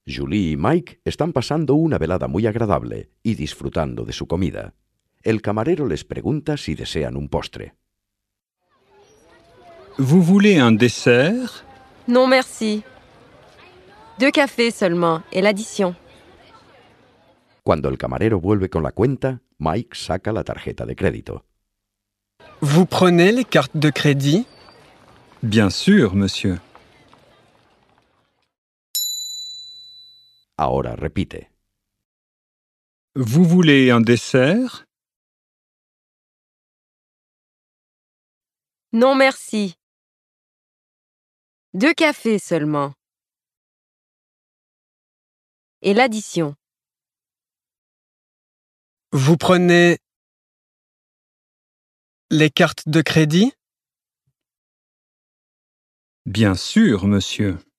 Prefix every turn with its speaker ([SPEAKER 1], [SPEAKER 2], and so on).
[SPEAKER 1] Julie y Mike están pasando una velada muy agradable y disfrutando de su comida. El camarero les pregunta si desean un postre.
[SPEAKER 2] Vous voulez un dessert?
[SPEAKER 3] Non, merci. 2 cafés seulement, et l'addition.
[SPEAKER 1] Cuando el camarero vuelve con la cuenta, Mike saca la tarjeta de crédito.
[SPEAKER 4] Vous prenez les cartes de crédit?
[SPEAKER 2] Bien sûr, monsieur.
[SPEAKER 1] Ahora repite.
[SPEAKER 2] Vous voulez un dessert?
[SPEAKER 3] Non, merci. 2 cafés seulement. Et l'addition.
[SPEAKER 4] Vous prenez les cartes de crédit?
[SPEAKER 2] Bien sûr, monsieur.